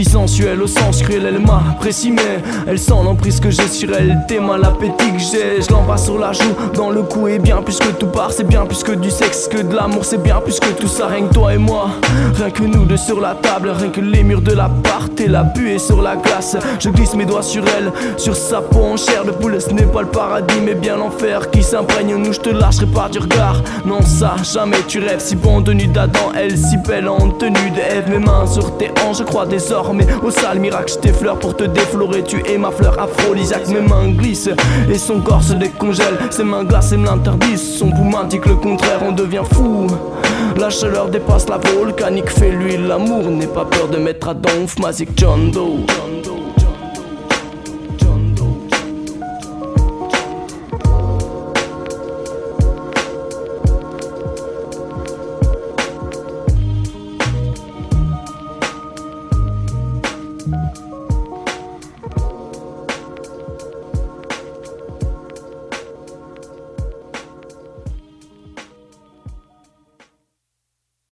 sensuelle au sens cruel, elle m'apprécie mais elle sent l'emprise que j'ai sur elle. T'es mal appétit que j'ai, je l'embrasse sur la joue, dans le cou. Et bien plus que tout part, c'est bien plus que du sexe, que de l'amour, c'est bien plus que tout ça. Rien que toi et moi, rien que nous deux sur la table, rien que les murs de l'appart et la buée sur la glace. Je glisse mes doigts sur elle, sur sa peau en chair de poule. Ce n'est pas le paradis mais bien l'enfer qui s'imprègne en nous. Je te lâcherai pas du regard, non ça jamais. Tu rêves si bon tenue d'Adam, elle si belle en tenue de Ève. Mes mains sur tes hanches, je crois désormais au sale miracle. Je t'effleure pour te déflorer, tu es ma fleur aphrodisiaque. Mes mains glissent et son corps se décongèle, ses mains glacées me l'interdisent, son poumon dit que le contraire, on devient fou. La chaleur dépasse la volcanique, fais-lui l'amour, n'aie pas peur de mettre à donf, Magic John Doe.